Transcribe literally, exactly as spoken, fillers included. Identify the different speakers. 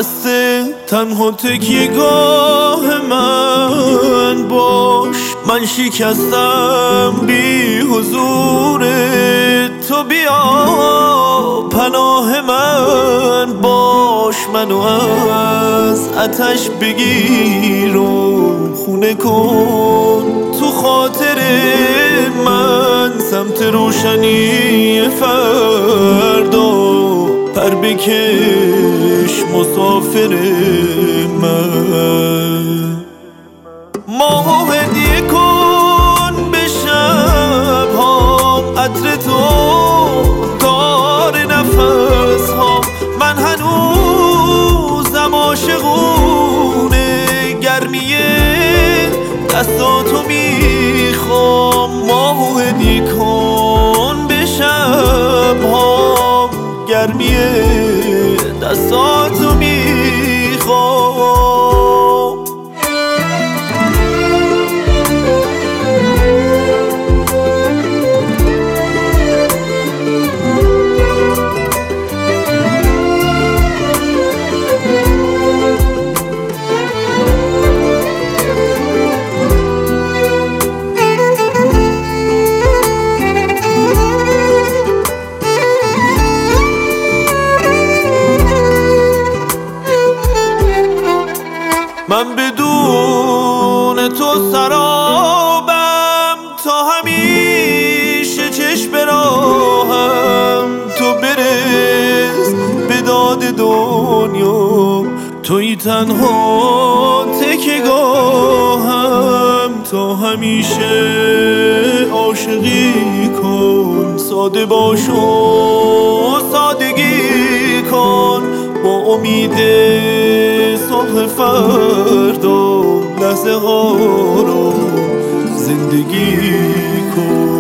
Speaker 1: خسته تنها تکیه‌گاه من باش. من شکستم بی حضور تو، بیا پناه من باش. منو از آتش بگیر و خونه کن تو خاطر من، سمت روشنی فردا پر بکش مسافر من. ماهو هدیه کن به شب‌هام، عطر تو دار نفس ها. من هنوزم عاشقونه گرمی دستاتو میخوام. ماهو هدیه کن به شب‌هام، گرمی دستاتو میخوام. من بدون تو سرابم، تا همیشه چشم راهم. تو برس به داد دنیا، توی تنها تکیه‌گاهم. تا همیشه عاشقی کن، ساده باش و سادگی کن. با امید صبح فردا لحظه ها رو زندگی کن.